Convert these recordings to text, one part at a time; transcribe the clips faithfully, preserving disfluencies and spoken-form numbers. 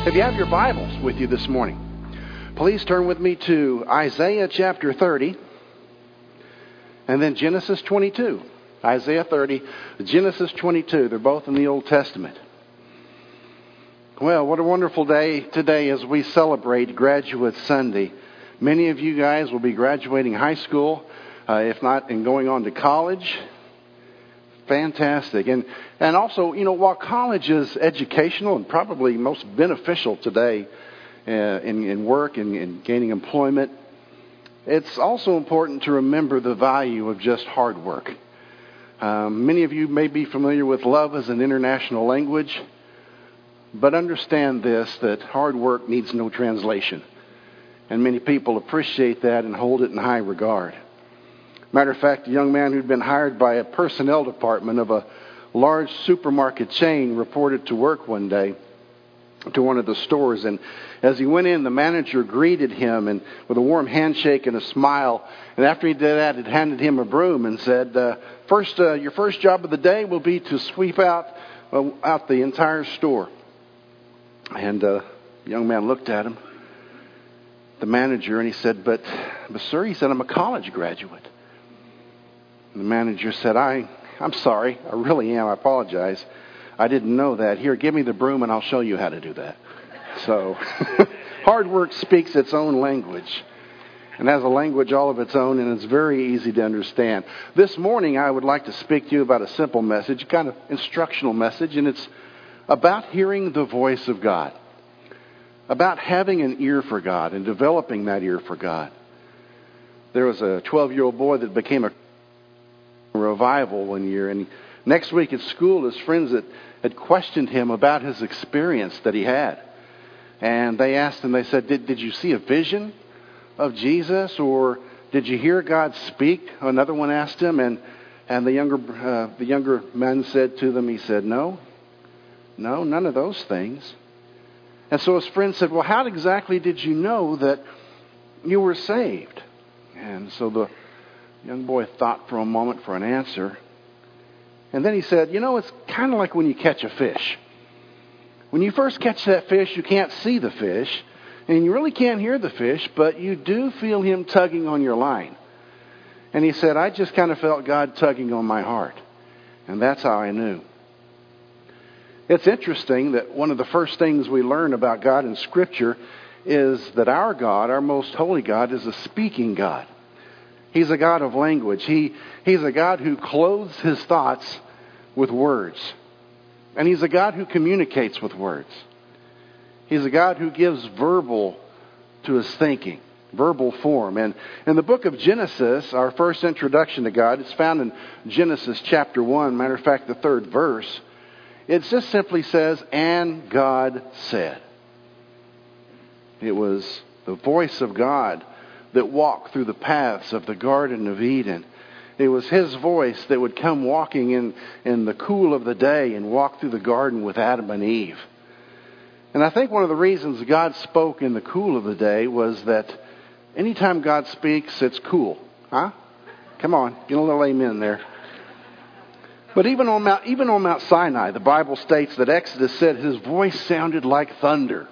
If you have your Bibles with you this morning, please turn with me to Isaiah chapter thirty and then Genesis twenty-two. Isaiah thirty, Genesis twenty-two. They're both in the Old Testament. Well, what a wonderful day today as we celebrate Graduate Sunday. Many of you guys will be graduating high school, uh, if not, and going on to college. Fantastic. And and also, you know, while college is educational and probably most beneficial today uh, in, in work and in gaining employment, it's also important to remember the value of just hard work. Um, many of you may be familiar with love as an international language, but understand this, that hard work needs no translation. And many people appreciate that and hold it in high regard. Matter of fact, a young man who'd been hired by a personnel department of a large supermarket chain reported to work one day to one of the stores. And as he went in, the manager greeted him and with a warm handshake and a smile. And after he did that, it handed him a broom and said, uh, first, uh, your first job of the day will be to sweep out, uh, out the entire store. And uh, the young man looked at him, the manager, and he said, but, but sir, he said, I'm a college graduate. The manager said, I, I'm sorry. I really am. I apologize. I didn't know that. Here, give me the broom and I'll show you how to do that. So, hard work speaks its own language and has a language all of its own, and it's very easy to understand. This morning, I would like to speak to you about a simple message, kind of instructional message, and it's about hearing the voice of God, about having an ear for God and developing that ear for God. There was a twelve-year-old boy that became a revival one year, and next week at school his friends had, had questioned him about his experience that he had, and they asked him, they said, did, did you see a vision of Jesus, or did you hear God speak? Another one asked him, and and the younger uh, the younger man said to them, he said, no no none of those things. And so his friend said, well, how exactly did you know that you were saved? And so the young boy thought for a moment for an answer. And then he said, you know, it's kind of like when you catch a fish. When you first catch that fish, you can't see the fish, and you really can't hear the fish, but you do feel him tugging on your line. And he said, I just kind of felt God tugging on my heart. And that's how I knew. It's interesting that one of the first things we learn about God in Scripture is that our God, our most holy God, is a speaking God. He's a God of language. He, he's a God who clothes his thoughts with words. And he's a God who communicates with words. He's a God who gives verbal to his thinking, verbal form. And in the book of Genesis, our first introduction to God, it's found in Genesis chapter one. Matter of fact, the third verse. It just simply says, and God said. It was the voice of God that walked through the paths of the Garden of Eden. It was his voice that would come walking in, in the cool of the day and walk through the garden with Adam and Eve. And I think one of the reasons God spoke in the cool of the day was that anytime God speaks, it's cool. Huh? Come on, get a little amen there. But even on Mount, even on Mount Sinai, the Bible states that Exodus said his voice sounded like thunder.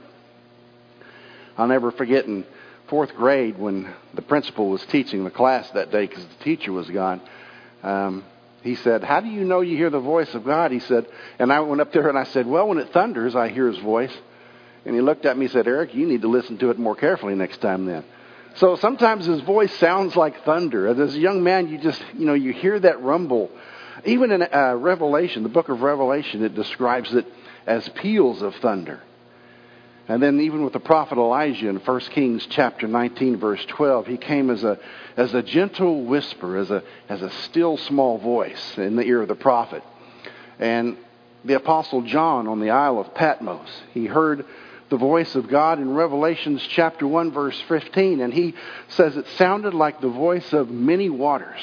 I'll never forget in fourth grade when the principal was teaching the class that day because the teacher was gone. Um, he said, how do you know you hear the voice of God? He said, and I went up there and I said, well, when it thunders, I hear his voice. And he looked at me and said, Eric, you need to listen to it more carefully next time then. So sometimes his voice sounds like thunder. As a young man, you just, you know, you hear that rumble. Even in uh, Revelation, the book of Revelation, it describes it as peals of thunder. And then even with the prophet Elijah in First Kings chapter nineteen, verse twelve, he came as a as a gentle whisper, as a as a still small voice in the ear of the prophet. And the apostle John on the Isle of Patmos, he heard the voice of God in Revelations chapter one, verse fifteen, and he says it sounded like the voice of many waters.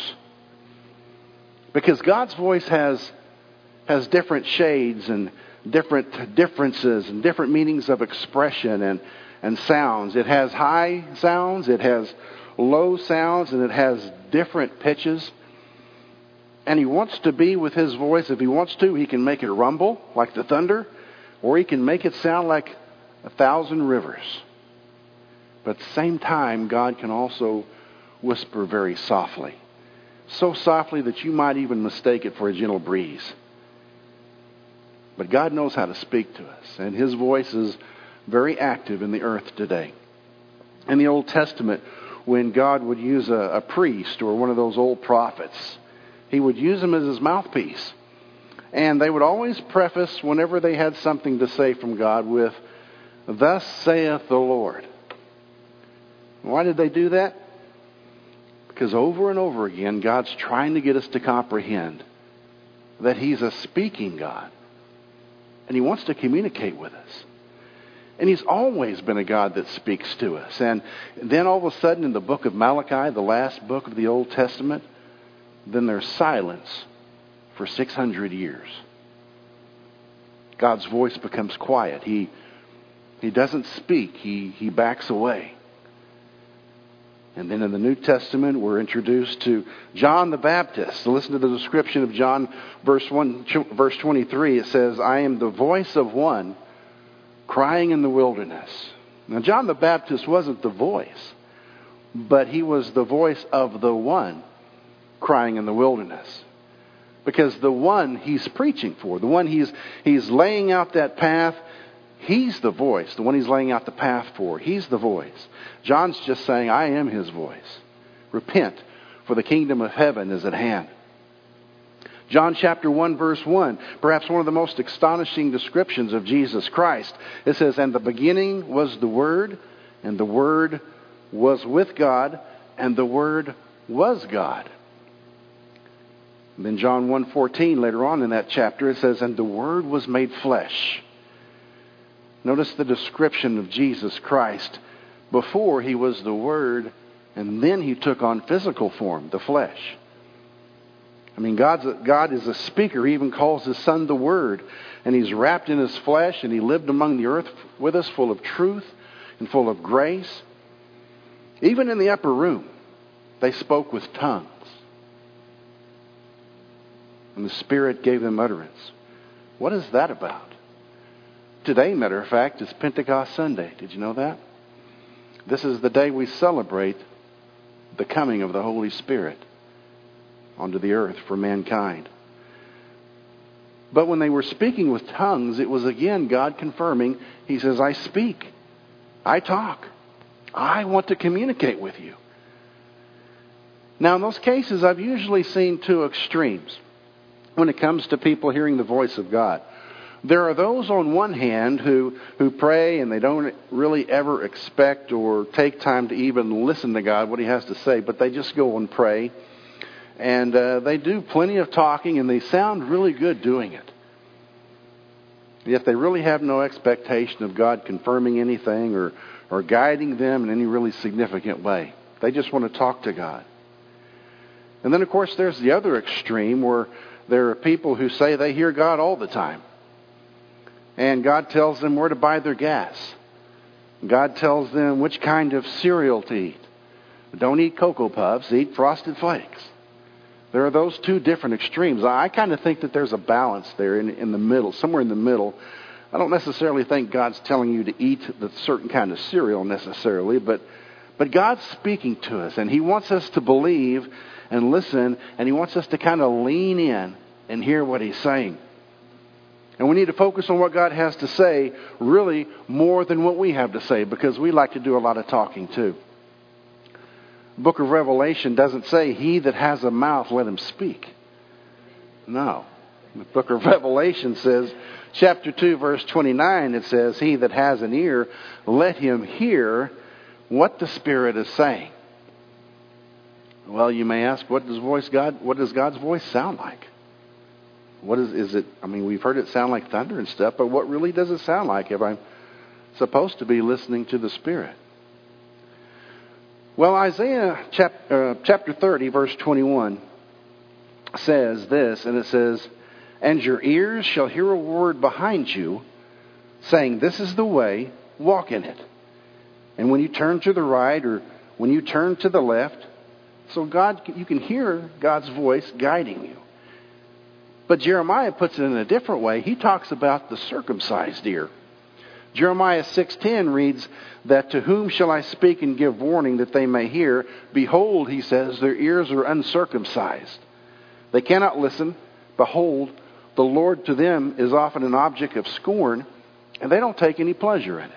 Because God's voice has has different shades and different differences and different meanings of expression and, and sounds. It has high sounds, it has low sounds, and it has different pitches. And he wants to be with his voice. If he wants to, he can make it rumble like the thunder, or he can make it sound like a thousand rivers. But at the same time, God can also whisper very softly. So softly that you might even mistake it for a gentle breeze. But God knows how to speak to us. And His voice is very active in the earth today. In the Old Testament, when God would use a, a priest or one of those old prophets, He would use them as His mouthpiece. And they would always preface whenever they had something to say from God with, "Thus saith the Lord." Why did they do that? Because over and over again, God's trying to get us to comprehend that He's a speaking God. And He wants to communicate with us. And He's always been a God that speaks to us. And then all of a sudden in the book of Malachi, the last book of the Old Testament, then there's silence for six hundred years. God's voice becomes quiet. He, he doesn't speak. He, he backs away. And then in the New Testament, we're introduced to John the Baptist. Listen to the description of John, verse one, verse twenty-three. It says, "I am the voice of one crying in the wilderness." Now, John the Baptist wasn't the voice, but he was the voice of the one crying in the wilderness. Because the one he's preaching for, the one he's he's laying out that path, he's the voice. The one he's laying out the path for, he's the voice. John's just saying, I am his voice. Repent, for the kingdom of heaven is at hand. John chapter one, verse one, perhaps one of the most astonishing descriptions of Jesus Christ. It says, "And the beginning was the Word, and the Word was with God, and the Word was God." And then John one fourteen, later on in that chapter, it says, "And the Word was made flesh." Notice the description of Jesus Christ. Before He was the Word, and then He took on physical form, the flesh. I mean, God's a, God is a speaker. He even calls His Son the Word. And He's wrapped in His flesh, and He lived among the earth with us, full of truth and full of grace. Even in the upper room, they spoke with tongues. And the Spirit gave them utterance. What is that about? Today, matter of fact, is Pentecost Sunday. Did you know that? This is the day we celebrate the coming of the Holy Spirit onto the earth for mankind. But when they were speaking with tongues, it was again God confirming. He says, I speak. I talk. I want to communicate with you. Now, in those cases, I've usually seen two extremes when it comes to people hearing the voice of God. There are those on one hand who, who pray and they don't really ever expect or take time to even listen to God, what He has to say, but they just go and pray. And uh, they do plenty of talking and they sound really good doing it. Yet they really have no expectation of God confirming anything or, or guiding them in any really significant way. They just want to talk to God. And then, of course, there's the other extreme where there are people who say they hear God all the time. And God tells them where to buy their gas. God tells them which kind of cereal to eat. Don't eat Cocoa Puffs, eat Frosted Flakes. There are those two different extremes. I kind of think that there's a balance there in, in the middle, somewhere in the middle. I don't necessarily think God's telling you to eat the certain kind of cereal necessarily, but, but God's speaking to us, and He wants us to believe and listen, and He wants us to kind of lean in and hear what He's saying. And we need to focus on what God has to say, really more than what we have to say, because we like to do a lot of talking too. The book of Revelation doesn't say, he that has a mouth, let him speak. No. The book of Revelation says, chapter two, verse twenty-nine, it says, he that has an ear, let him hear what the Spirit is saying. Well, you may ask, what does voice God, what does God's voice sound like? What is, is it, I mean, we've heard it sound like thunder and stuff, but what really does it sound like if I'm supposed to be listening to the Spirit? Well, Isaiah chap, uh, chapter thirty, verse twenty-one says this, and it says, and your ears shall hear a word behind you, saying, this is the way, walk in it. And when you turn to the right, or when you turn to the left, so God, you can hear God's voice guiding you. But Jeremiah puts it in a different way. He talks about the circumcised ear. Jeremiah six ten reads that, to whom shall I speak and give warning that they may hear? Behold, he says, their ears are uncircumcised. They cannot listen. Behold, the Lord to them is often an object of scorn, and they don't take any pleasure in it.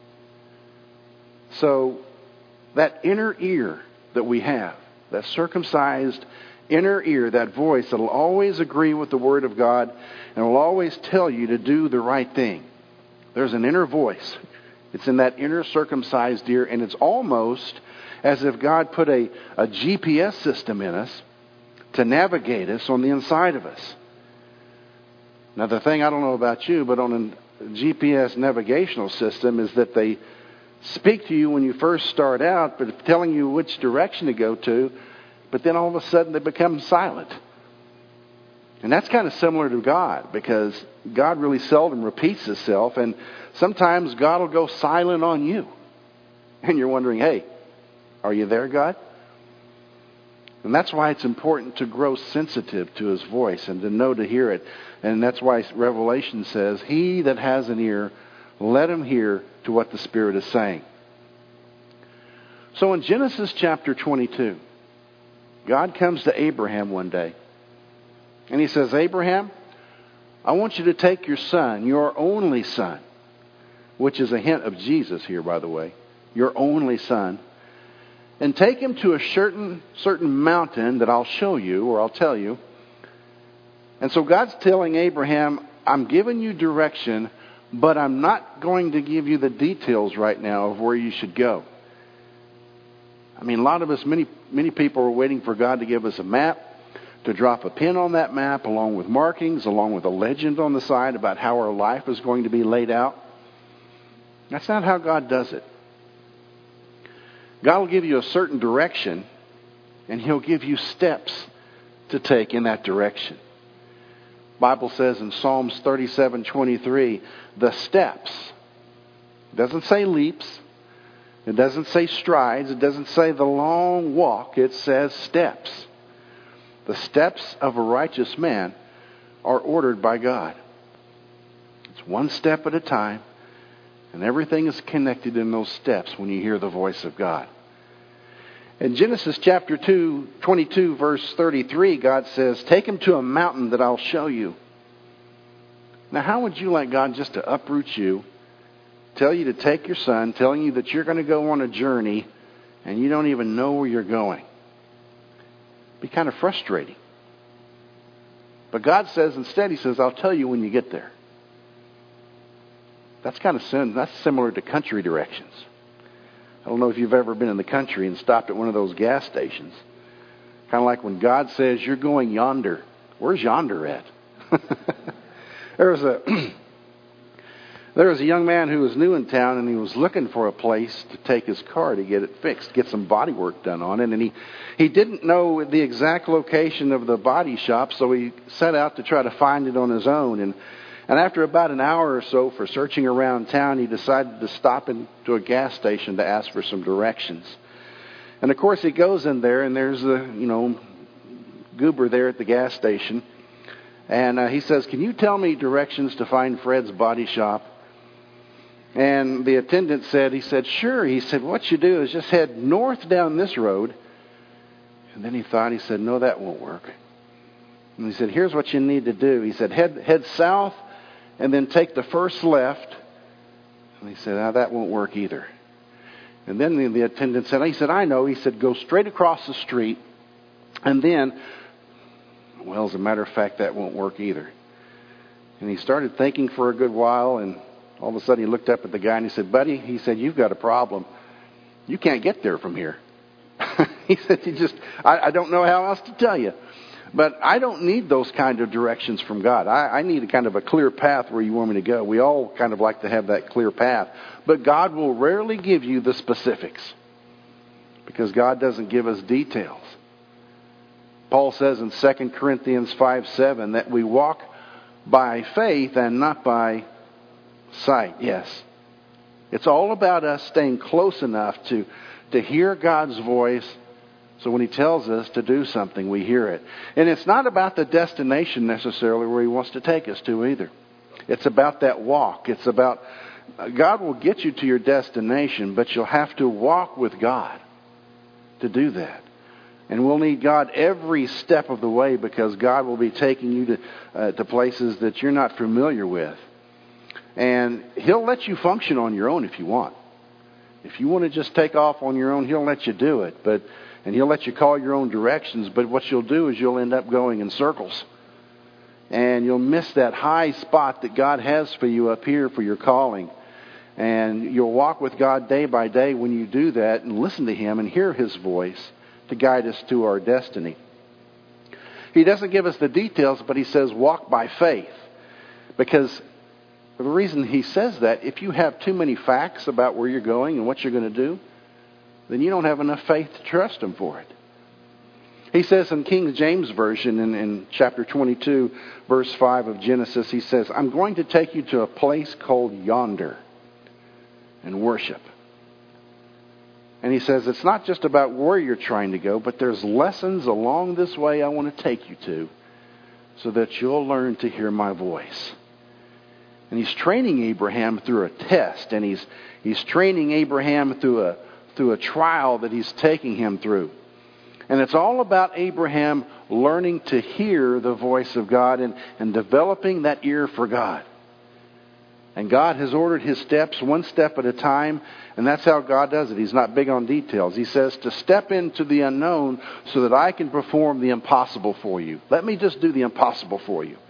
So that inner ear that we have, that circumcised inner ear, that voice that will always agree with the Word of God and will always tell you to do the right thing. There's an inner voice. It's in that inner circumcised ear, and it's almost as if God put a, a G P S system in us to navigate us on the inside of us. Now, the thing, I don't know about you, but on a G P S navigational system is that they speak to you when you first start out, but telling you which direction to go to, but then all of a sudden they become silent. And that's kind of similar to God, because God really seldom repeats himself, and sometimes God will go silent on you. And you're wondering, hey, are you there, God? And that's why it's important to grow sensitive to his voice and to know to hear it. And that's why Revelation says, he that has an ear, let him hear to what the Spirit is saying. So in Genesis chapter twenty-two, God comes to Abraham one day. And he says, Abraham, I want you to take your son, your only son, which is a hint of Jesus here, by the way, your only son, and take him to a certain, certain mountain that I'll show you, or I'll tell you. And so God's telling Abraham, I'm giving you direction, but I'm not going to give you the details right now of where you should go. I mean, a lot of us, many, many people are waiting for God to give us a map, to drop a pin on that map, along with markings, along with a legend on the side about how our life is going to be laid out. That's not how God does it. God will give you a certain direction, and he'll give you steps to take in that direction. The Bible says in Psalms thirty-seven twenty-three, the steps. It doesn't say leaps. It doesn't say strides. It doesn't say the long walk. It says steps. The steps of a righteous man are ordered by God. It's one step at a time, and everything is connected in those steps when you hear the voice of God. In Genesis chapter two, twenty-two, verse thirty-three, God says, take him to a mountain that I'll show you. Now, how would you like God just to uproot you, tell you to take your son, telling you that you're going to go on a journey, and you don't even know where you're going? Be kind of frustrating. But God says, instead, he says, I'll tell you when you get there. That's kind of sim- that's similar to country directions. I don't know if you've ever been in the country and stopped at one of those gas stations. Kind of like when God says, you're going yonder. Where's yonder at? there was a there was a young man who was new in town, and he was looking for a place to take his car to get it fixed, get some body work done on it. And he, he didn't know the exact location of the body shop, so he set out to try to find it on his own. And And after about an hour or so for searching around town, he decided to stop into a gas station to ask for some directions. And of course, he goes in there, and there's a, you know, goober there at the gas station. And uh, he says, can you tell me directions to find Fred's body shop? And the attendant said, he said, sure. He said, what you do is just head north down this road. And then he thought, he said, no, that won't work. And he said, here's what you need to do. He said, head head south and then take the first left. And he said, ah, that won't work either. And then the, the attendant said, he said, I know. He said, go straight across the street. And then, well, as a matter of fact, that won't work either. And he started thinking for a good while, and all of a sudden he looked up at the guy and he said, buddy, he said, you've got a problem. You can't get there from here. He said, you just, I, I don't know how else to tell you. But I don't need those kind of directions from God. I, I need a kind of a clear path where you want me to go. We all kind of like to have that clear path. But God will rarely give you the specifics, because God doesn't give us details. Paul says in Second Corinthians five seven that we walk by faith and not by sight. Yes. It's all about us staying close enough to, to hear God's voice. So when he tells us to do something, we hear it. And it's not about the destination necessarily where he wants to take us to either. It's about that walk. It's about God will get you to your destination, but you'll have to walk with God to do that. And we'll need God every step of the way, because God will be taking you to, uh, to places that you're not familiar with. And He'll let you function on your own if you want. If you want to just take off on your own, He'll let you do it. But and He'll let you call your own directions. But what you'll do is you'll end up going in circles. And you'll miss that high spot that God has for you up here for your calling. And you'll walk with God day by day when you do that and listen to Him and hear His voice to guide us to our destiny. He doesn't give us the details, but He says walk by faith. Because the reason He says that, if you have too many facts about where you're going and what you're going to do, then you don't have enough faith to trust Him for it. He says in King James Version, in, in chapter twenty-two, verse five of Genesis, He says, I'm going to take you to a place called yonder and worship. And He says, it's not just about where you're trying to go, but there's lessons along this way I want to take you to, so that you'll learn to hear my voice. And He's training Abraham through a test, and he's he's training Abraham through a through a trial that He's taking him through. And it's all about Abraham learning to hear the voice of God and, and developing that ear for God. And God has ordered his steps one step at a time, and that's how God does it. He's not big on details. He says to step into the unknown so that I can perform the impossible for you. Let me just do the impossible for you.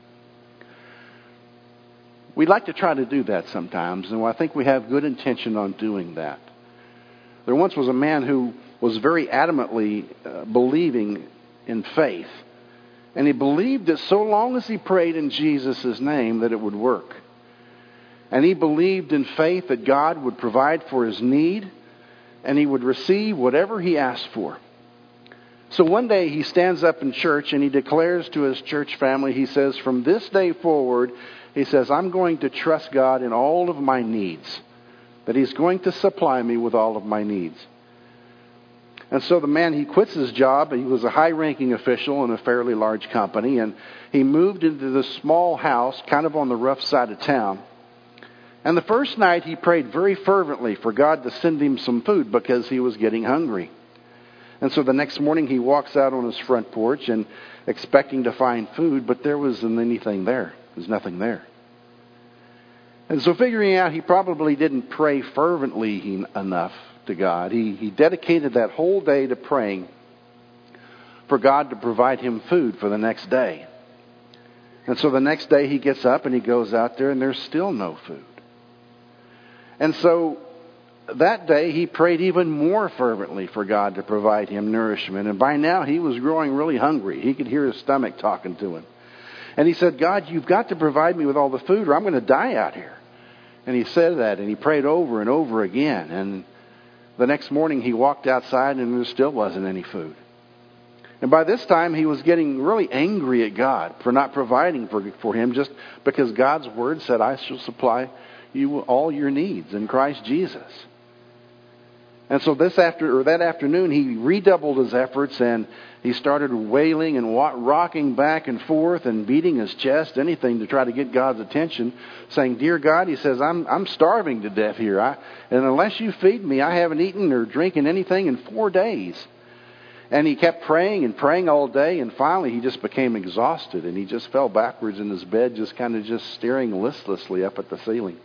We like to try to do that sometimes, and I think we have good intention on doing that. There once was a man who was very adamantly uh, believing in faith. And he believed that so long as he prayed in Jesus' name that it would work. And he believed in faith that God would provide for his need and he would receive whatever he asked for. So one day he stands up in church and he declares to his church family, he says, from this day forward, he says, I'm going to trust God in all of my needs. That He's going to supply me with all of my needs. And so the man, he quits his job. He was a high-ranking official in a fairly large company. And he moved into this small house, kind of on the rough side of town. And the first night he prayed very fervently for God to send him some food because he was getting hungry. And so the next morning he walks out on his front porch and expecting to find food, but there wasn't anything there. There's nothing there. And so figuring out he probably didn't pray fervently enough to God, he, he dedicated that whole day to praying for God to provide him food for the next day. And so the next day he gets up and he goes out there and there's still no food. And so that day he prayed even more fervently for God to provide him nourishment. And by now he was growing really hungry. He could hear his stomach talking to him. And he said, God, you've got to provide me with all the food or I'm going to die out here. And he said that and he prayed over and over again. And the next morning he walked outside and there still wasn't any food. And by this time he was getting really angry at God for not providing for, for him, just because God's word said, I shall supply you all your needs in Christ Jesus. And so this after or that afternoon, he redoubled his efforts and he started wailing and wa- rocking back and forth and beating his chest, anything to try to get God's attention, saying, "Dear God," he says, "I'm I'm starving to death here, I, and unless you feed me, I haven't eaten or drinking anything in four days." And he kept praying and praying all day, and finally he just became exhausted, and he just fell backwards in his bed, just kind of just staring listlessly up at the ceiling.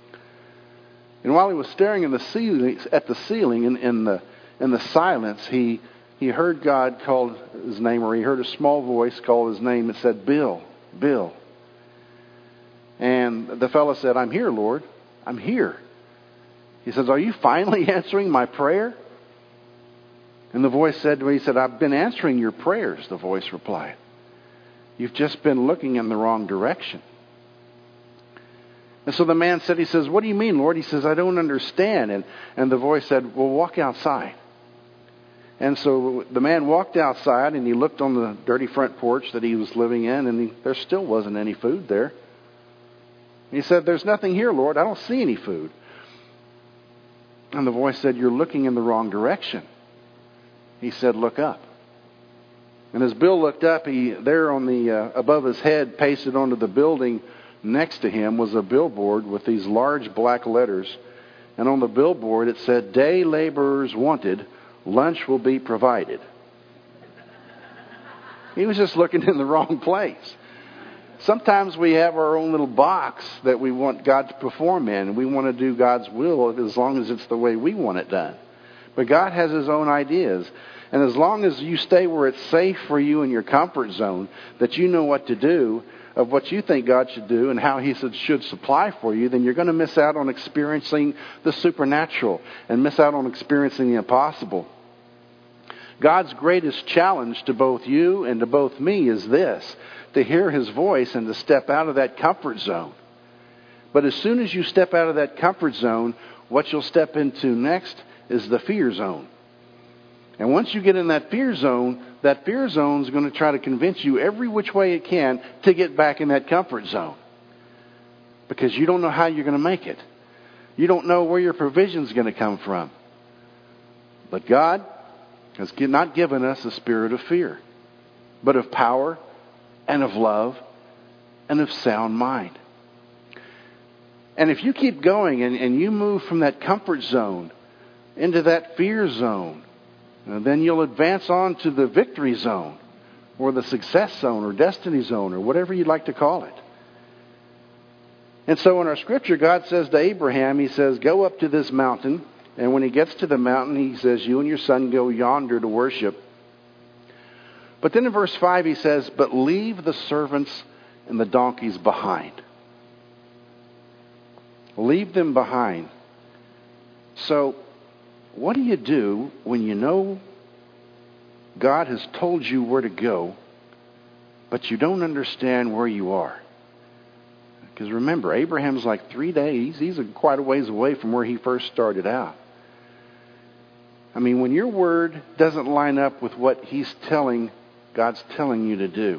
And while he was staring in the ceiling, at the ceiling in, in the in the silence, he he heard God call his name, or he heard a small voice call his name. It said, "Bill, Bill." And the fellow said, "I'm here, Lord. I'm here." He says, "Are you finally answering my prayer?" And the voice said to me, he said, "I've been answering your prayers," the voice replied. "You've just been looking in the wrong direction." And so the man said, he says, "What do you mean, Lord?" He says, "I don't understand." And, and the voice said, "Well, walk outside." And so the man walked outside and he looked on the dirty front porch that he was living in, and he, there still wasn't any food there. He said, "There's nothing here, Lord. I don't see any food." And the voice said, "You're looking in the wrong direction." He said, "Look up." And as Bill looked up, he there on the uh, above his head, pasted onto the building, next to him was a billboard with these large black letters. And on the billboard it said, "Day laborers wanted, lunch will be provided." He was just looking in the wrong place. Sometimes we have our own little box that we want God to perform in. And we want to do God's will as long as it's the way we want it done. But God has His own ideas. And as long as you stay where it's safe for you in your comfort zone, that you know what to do, of what you think God should do and how He should supply for you, then you're going to miss out on experiencing the supernatural and miss out on experiencing the impossible. God's greatest challenge to both you and to both me is this: to hear His voice and to step out of that comfort zone. But as soon as you step out of that comfort zone, what you'll step into next is the fear zone. And once you get in that fear zone, that fear zone is going to try to convince you every which way it can to get back in that comfort zone. Because you don't know how you're going to make it. You don't know where your provision is going to come from. But God has not given us a spirit of fear, but of power and of love and of sound mind. And if you keep going and, and you move from that comfort zone into that fear zone, and then you'll advance on to the victory zone, or the success zone, or destiny zone, or whatever you'd like to call it. And so in our scripture, God says to Abraham, He says, "Go up to this mountain." And when he gets to the mountain, He says, "You and your son go yonder to worship." But then in verse five, He says, "But leave the servants and the donkeys behind." Leave them behind. So, what do you do when you know God has told you where to go, but you don't understand where you are? Because remember, Abraham's like three days. He's quite a ways away from where he first started out. I mean, when your word doesn't line up with what He's telling, God's telling you to do.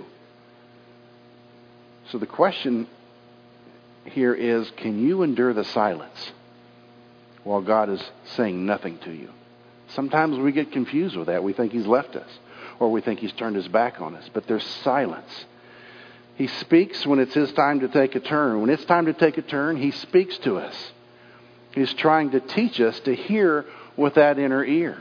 So the question here is, can you endure the silence while God is saying nothing to you? Sometimes we get confused with that. We think He's left us, or we think He's turned His back on us. But there's silence. He speaks when it's His time to take a turn. When it's time to take a turn, He speaks to us. He's trying to teach us to hear with that inner ear.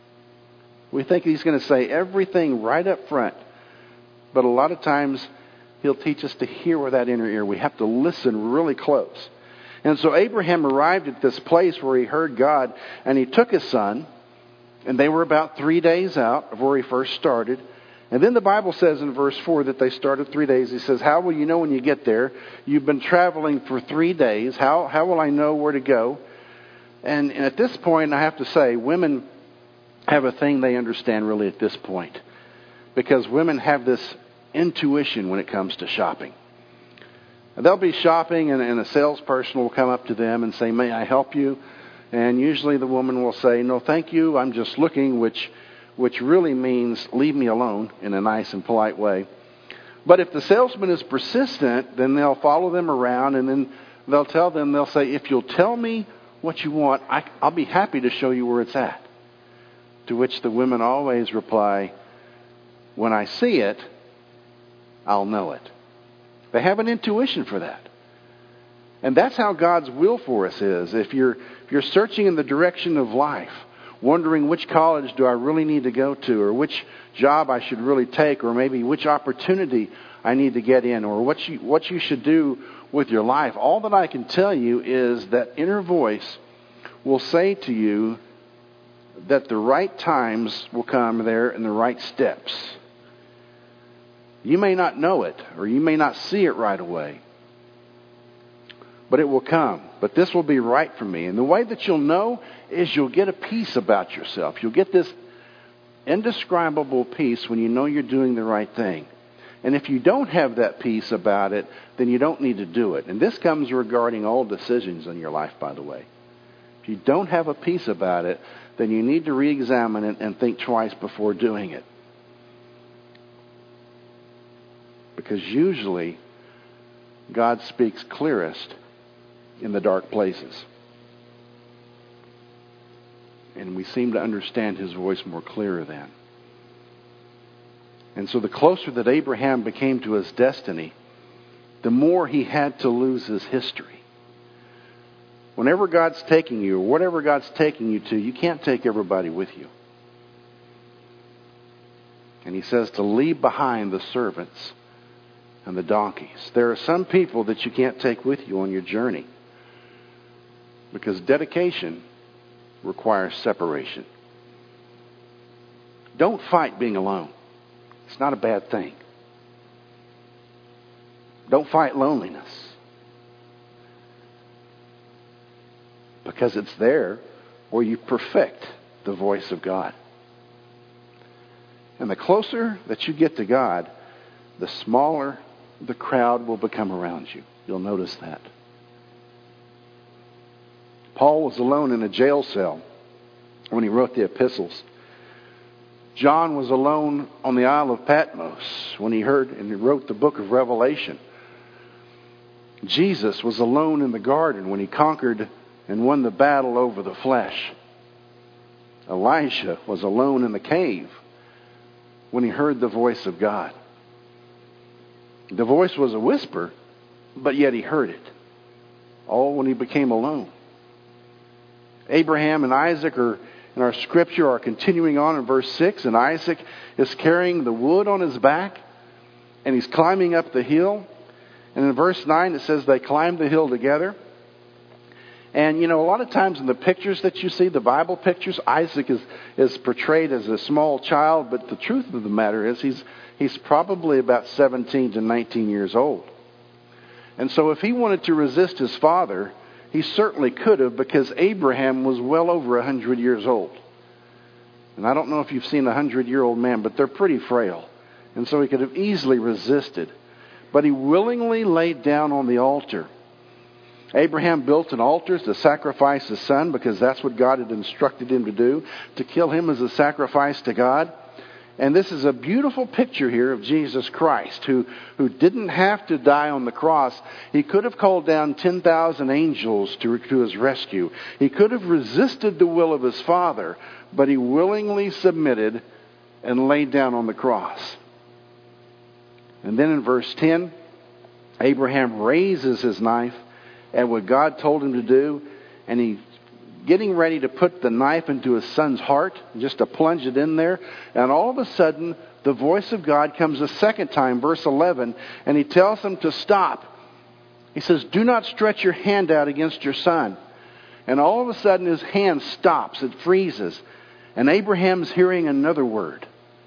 We think He's going to say everything right up front, but a lot of times He'll teach us to hear with that inner ear. We have to listen really close. And so Abraham arrived at this place where he heard God, and he took his son, and they were about three days out of where he first started. And then the Bible says in verse four that they started three days. He says, "How will you know when you get there? You've been traveling for three days. How, how will I know where to go?" And, and at this point, I have to say, women have a thing they understand really at this point. Because women have this intuition when it comes to shopping. They'll be shopping, and, and a salesperson will come up to them and say, "May I help you?" And usually the woman will say, "No, thank you. I'm just looking," which which really means leave me alone in a nice and polite way. But if the salesman is persistent, then they'll follow them around, and then they'll tell them, they'll say, "If you'll tell me what you want, I, I'll be happy to show you where it's at." To which the women always reply, "When I see it, I'll know it." They have an intuition for that. And that's how God's will for us is. If you're if you're searching in the direction of life, wondering which college do I really need to go to, or which job I should really take, or maybe which opportunity I need to get in, or what you what you should do with your life, all that I can tell you is that inner voice will say to you that the right times will come there and the right steps. You may not know it, or you may not see it right away, but it will come. But this will be right for me. And the way that you'll know is you'll get a peace about yourself. You'll get this indescribable peace when you know you're doing the right thing. And if you don't have that peace about it, then you don't need to do it. And this comes regarding all decisions in your life, by the way. If you don't have a peace about it, then you need to re-examine it and think twice before doing it. Because usually, God speaks clearest in the dark places. And we seem to understand His voice more clearer then. And so the closer that Abraham became to his destiny, the more he had to lose his history. Whenever God's taking you, or whatever God's taking you to, you can't take everybody with you. And he says to leave behind the servants and the donkeys. There are some people that you can't take with you on your journey, because dedication requires separation. Don't fight being alone. It's not a bad thing. Don't fight loneliness, because it's there where you perfect the voice of God. And the closer that you get to God, the smaller the crowd will become around you. You'll notice that. Paul was alone in a jail cell when he wrote the epistles. John was alone on the Isle of Patmos when he heard and he wrote the book of Revelation. Jesus was alone in the garden when he conquered and won the battle over the flesh. Elijah was alone in the cave when he heard the voice of God. The voice was a whisper, but yet he heard it. All when he became alone. Abraham and Isaac are in our scripture are continuing on in verse six, and Isaac is carrying the wood on his back, and he's climbing up the hill. And in verse nine it says they climbed the hill together. And you know, a lot of times in the pictures that you see, the Bible pictures, Isaac is, is portrayed as a small child, but the truth of the matter is he's he's probably about seventeen to nineteen years old. And so if he wanted to resist his father, he certainly could have, because Abraham was well over one hundred years old. And I don't know if you've seen a one hundred-year-old man, but they're pretty frail. And so he could have easily resisted. But he willingly laid down on the altar. Abraham built an altar to sacrifice his son, because that's what God had instructed him to do, to kill him as a sacrifice to God. And this is a beautiful picture here of Jesus Christ, who, who didn't have to die on the cross. He could have called down ten thousand angels to, to his rescue. He could have resisted the will of his Father, but he willingly submitted and laid down on the cross. And then in verse ten, Abraham raises his knife at what God told him to do, and he getting ready to put the knife into his son's heart, just to plunge it in there. And all of a sudden, the voice of God comes a second time, verse eleven, and he tells him to stop. He says, "Do not stretch your hand out against your son." And all of a sudden, his hand stops. It freezes. And Abraham's hearing another word.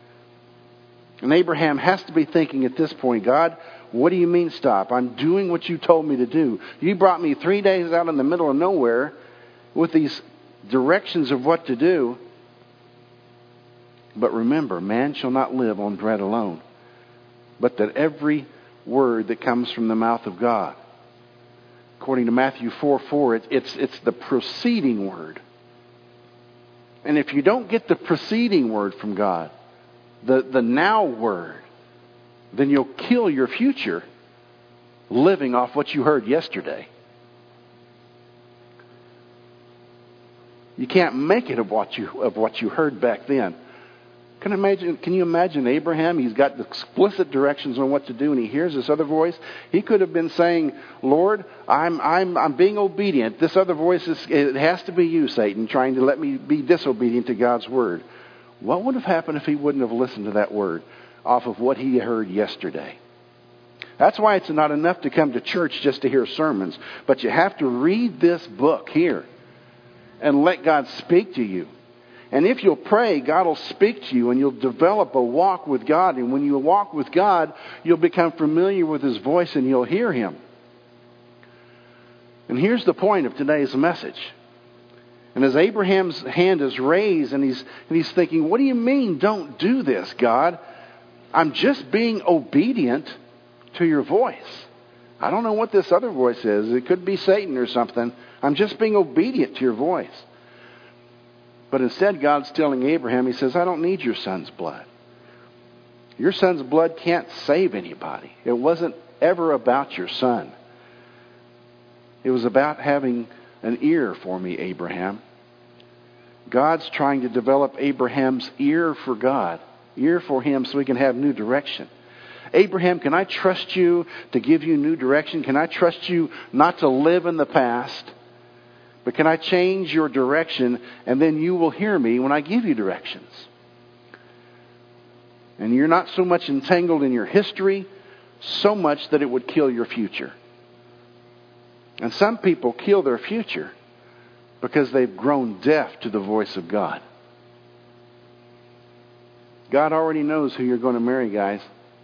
And Abraham has to be thinking at this point, God, what do you mean stop? I'm doing what you told me to do. You brought me three days out in the middle of nowhere with these directions of what to do. But remember, man shall not live on bread alone, but that every word that comes from the mouth of God. According to Matthew four four, it, it's, it's the preceding word. And if you don't get the preceding word from God, the, the now word, then you'll kill your future living off what you heard yesterday. You can't make it of what you of what you heard back then. Can imagine? Can you imagine Abraham? He's got explicit directions on what to do, and he hears this other voice. He could have been saying, "Lord, I'm I'm I'm being obedient." This other voice is, it has to be you, Satan, trying to let me be disobedient to God's word. What would have happened if he wouldn't have listened to that word off of what he heard yesterday? That's why it's not enough to come to church just to hear sermons, but you have to read this book here and let God speak to you. And if you'll pray, God will speak to you, and you'll develop a walk with God. And when you walk with God, you'll become familiar with His voice and you'll hear Him. And here's the point of today's message. And as Abraham's hand is raised and he's, and he's thinking, what do you mean don't do this, God? I'm just being obedient to your voice. I don't know what this other voice is. It could be Satan or something. I'm just being obedient to your voice. But instead, God's telling Abraham, He says, I don't need your son's blood. Your son's blood can't save anybody. It wasn't ever about your son. It was about having an ear for me, Abraham. God's trying to develop Abraham's ear for God, ear for Him so he can have new direction. Abraham, can I trust you to give you new direction? Can I trust you not to live in the past? But can I change your direction, and then you will hear me when I give you directions? And you're not so much entangled in your history, so much that it would kill your future. And some people kill their future because they've grown deaf to the voice of God. God already knows who you're going to marry, guys.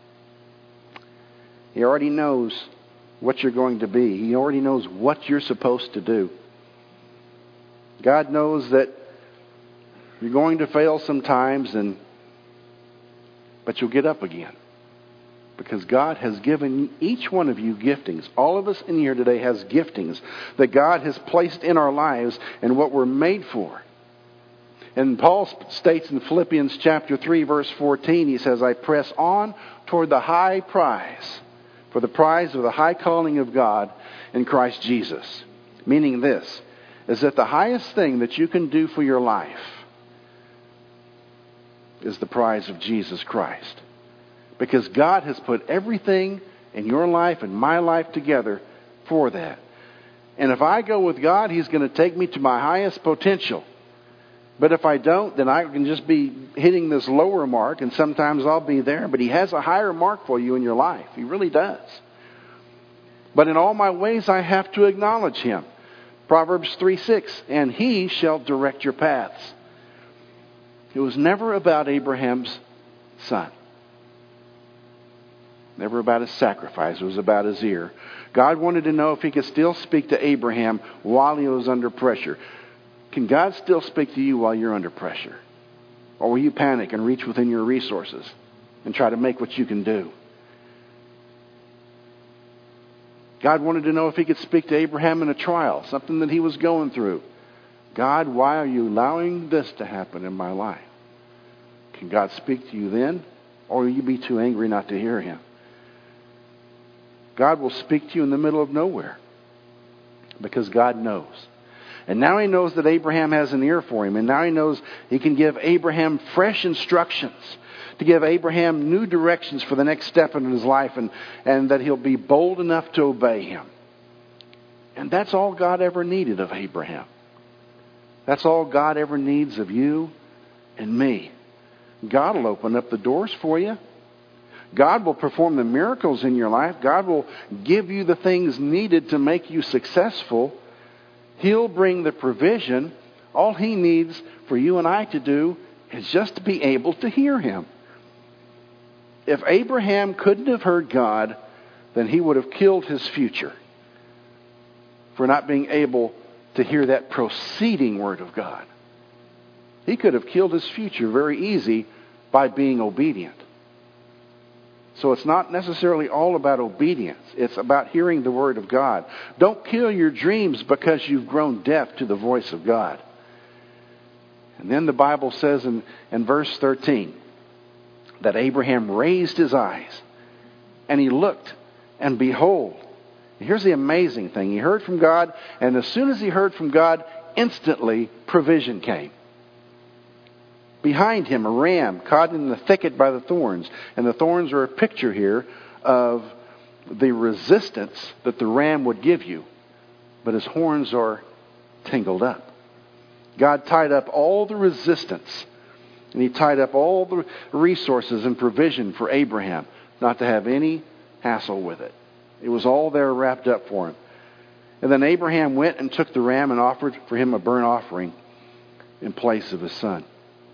He already knows what you're going to be. He already knows what you're supposed to do. God knows that you're going to fail sometimes, and but you'll get up again. Because God has given each one of you giftings. All of us in here today has giftings that God has placed in our lives and what we're made for. And Paul states in Philippians chapter three, verse fourteen, he says, I press on toward the high prize, for the prize of the high calling of God in Christ Jesus. Meaning this, is that the highest thing that you can do for your life is the prize of Jesus Christ. Because God has put everything in your life and my life together for that. And if I go with God, He's going to take me to my highest potential. But if I don't, then I can just be hitting this lower mark, and sometimes I'll be there. But He has a higher mark for you in your life. He really does. But in all my ways, I have to acknowledge Him. Proverbs three six, and He shall direct your paths. It was never about Abraham's son. Never about his sacrifice. It was about his ear. God wanted to know if He could still speak to Abraham while he was under pressure. Can God still speak to you while you're under pressure? Or will you panic and reach within your resources and try to make what you can do? God wanted to know if He could speak to Abraham in a trial, something that he was going through. God, why are you allowing this to happen in my life? Can God speak to you then? Or will you be too angry not to hear Him? God will speak to you in the middle of nowhere. Because God knows. And now He knows that Abraham has an ear for Him. And now He knows He can give Abraham fresh instructions. To give Abraham new directions for the next step in his life. And, and that he'll be bold enough to obey Him. And that's all God ever needed of Abraham. That's all God ever needs of you and me. God will open up the doors for you. God will perform the miracles in your life. God will give you the things needed to make you successful. He'll bring the provision. All He needs for you and I to do is just to be able to hear Him. If Abraham couldn't have heard God, then he would have killed his future for not being able to hear that proceeding word of God. He could have killed his future very easy by being obedient. So it's not necessarily all about obedience. It's about hearing the word of God. Don't kill your dreams because you've grown deaf to the voice of God. And then the Bible says in, in verse thirteen that Abraham raised his eyes and he looked, and behold. Here's the amazing thing. He heard from God, and as soon as he heard from God, instantly provision came. Behind him, a ram caught in the thicket by the thorns. And the thorns are a picture here of the resistance that the ram would give you. But his horns are tangled up. God tied up all the resistance. And He tied up all the resources and provision for Abraham not to have any hassle with it. It was all there wrapped up for him. And then Abraham went and took the ram and offered for him a burnt offering in place of his son.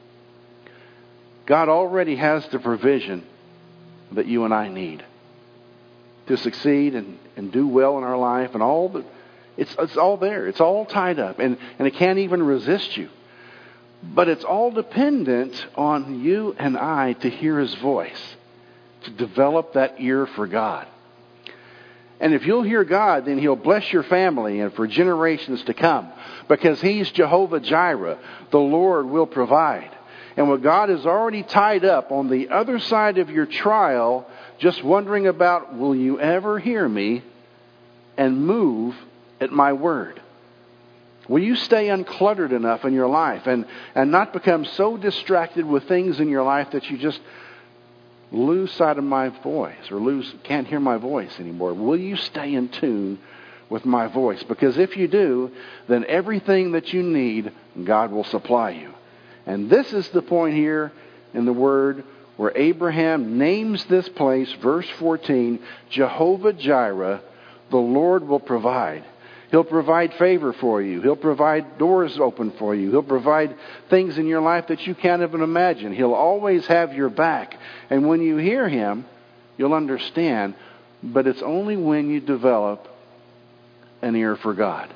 God already has the provision that you and I need to succeed and, and do well in our life. And all the, it's, it's all there. It's all tied up. And, and it can't even resist you. But it's all dependent on you and I to hear His voice. To develop that ear for God. And if you'll hear God, then He'll bless your family and for generations to come. Because He's Jehovah Jireh. The Lord will provide. And what God has already tied up on the other side of your trial, just wondering about, will you ever hear me and move at my word? Will you stay uncluttered enough in your life and, and not become so distracted with things in your life that you just lose sight of my voice or lose can't hear my voice anymore? Will you stay in tune with my voice? Because if you do, then everything that you need, God will supply you. And this is the point here in the Word where Abraham names this place, verse fourteen, Jehovah Jireh, the Lord will provide. He'll provide favor for you. He'll provide doors open for you. He'll provide things in your life that you can't even imagine. He'll always have your back. And when you hear Him, you'll understand. But it's only when you develop an ear for God.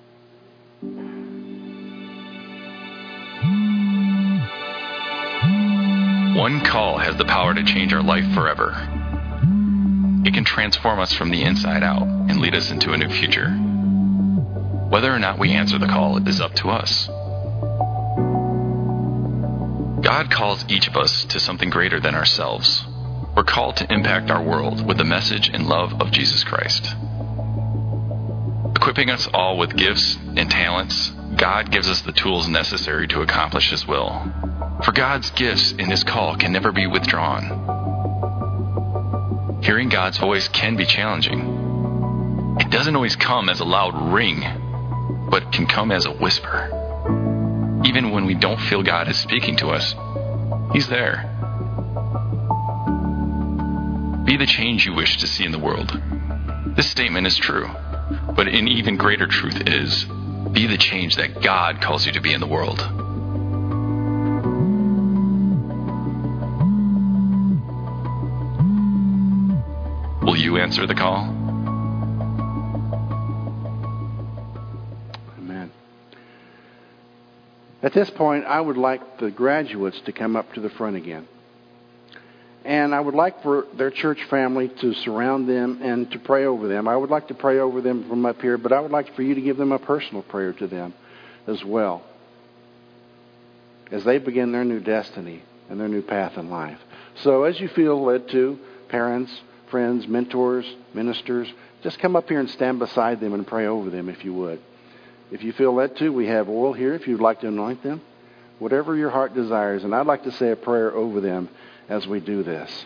One call has the power to change our life forever. It can transform us from the inside out and lead us into a new future. Whether or not we answer the call is up to us. God calls each of us to something greater than ourselves. We're called to impact our world with the message and love of Jesus Christ. Equipping us all with gifts and talents, God gives us the tools necessary to accomplish His will. For God's gifts in His call can never be withdrawn. Hearing God's voice can be challenging. It doesn't always come as a loud ring, but can come as a whisper. Even when we don't feel God is speaking to us, He's there. Be the change you wish to see in the world. This statement is true, but an even greater truth is, be the change that God calls you to be in the world. Will you answer the call? At this point, I would like the graduates to come up to the front again. And I would like for their church family to surround them and to pray over them. I would like to pray over them from up here, but I would like for you to give them a personal prayer to them as well, as they begin their new destiny and their new path in life. So as you feel led to, parents, friends, mentors, ministers, just come up here and stand beside them and pray over them if you would. If you feel led to, we have oil here if you'd like to anoint them. Whatever your heart desires. And I'd like to say a prayer over them as we do this.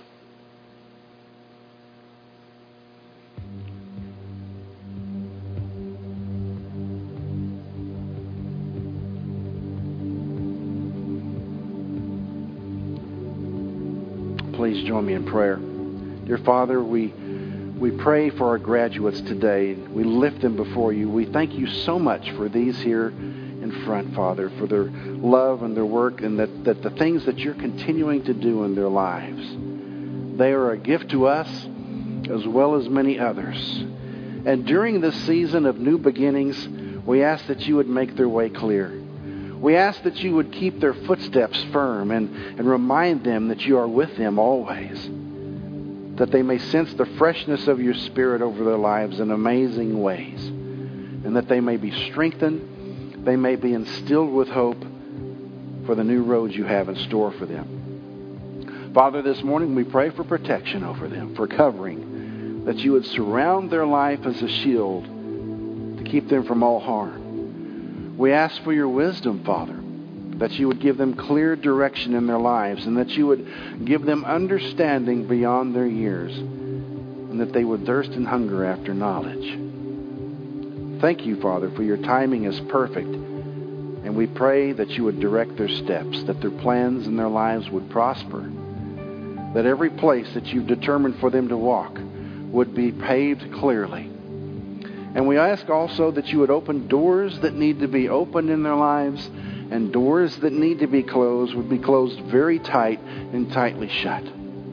Please join me in prayer. Dear Father, we We pray for our graduates today. We lift them before you. We thank you so much for these here in front, Father, for their love and their work, and that, that the things that you're continuing to do in their lives. They are a gift to us as well as many others. And during this season of new beginnings, we ask that you would make their way clear. We ask that you would keep their footsteps firm and, and remind them that you are with them always. That they may sense the freshness of your Spirit over their lives in amazing ways. And that they may be strengthened, they may be instilled with hope for the new roads you have in store for them. Father, this morning we pray for protection over them, for covering, that you would surround their life as a shield to keep them from all harm. We ask for your wisdom, Father, that you would give them clear direction in their lives, and that you would give them understanding beyond their years, and that they would thirst and hunger after knowledge. Thank you, Father, for your timing is perfect, and we pray that you would direct their steps, that their plans and their lives would prosper, that every place that you've determined for them to walk would be paved clearly. And we ask also that you would open doors that need to be opened in their lives, and doors that need to be closed would be closed very tight and tightly shut.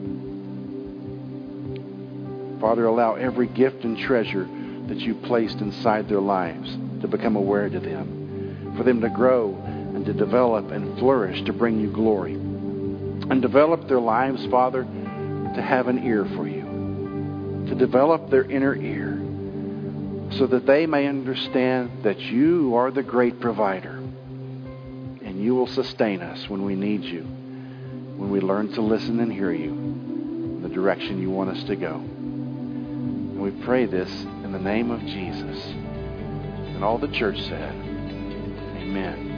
Father, allow every gift and treasure that you placed inside their lives to become aware to them, for them to grow and to develop and flourish to bring you glory. And develop their lives, Father, to have an ear for you, to develop their inner ear, so that they may understand that you are the great provider. And you will sustain us when we need you, when we learn to listen and hear you in the direction you want us to go. And we pray this in the name of Jesus. And all the church said, amen.